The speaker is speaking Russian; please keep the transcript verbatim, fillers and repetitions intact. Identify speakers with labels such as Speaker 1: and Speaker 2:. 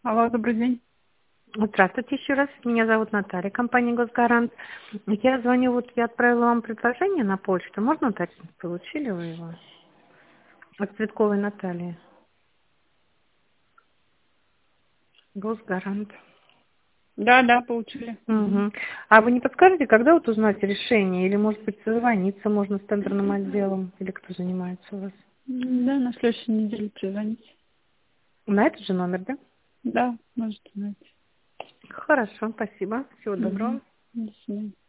Speaker 1: Алло, добрый день.
Speaker 2: Здравствуйте еще раз. Меня зовут Наталья, компания «Госгарант». Я звоню, вот я отправила вам предложение на почту. Можно уточнить, получили вы его? От Цветковой Натальи. «Госгарант».
Speaker 1: Да, да, получили.
Speaker 2: Угу. А вы не подскажете, когда вот узнать решение? Или, может быть, созвониться можно с тендерным отделом? Или кто занимается у вас?
Speaker 1: М, Да, на следующей неделе позвоните.
Speaker 2: На этот же номер, да?
Speaker 1: Да, можете знать.
Speaker 2: Хорошо, спасибо. Всего доброго.
Speaker 1: Угу. До свидания.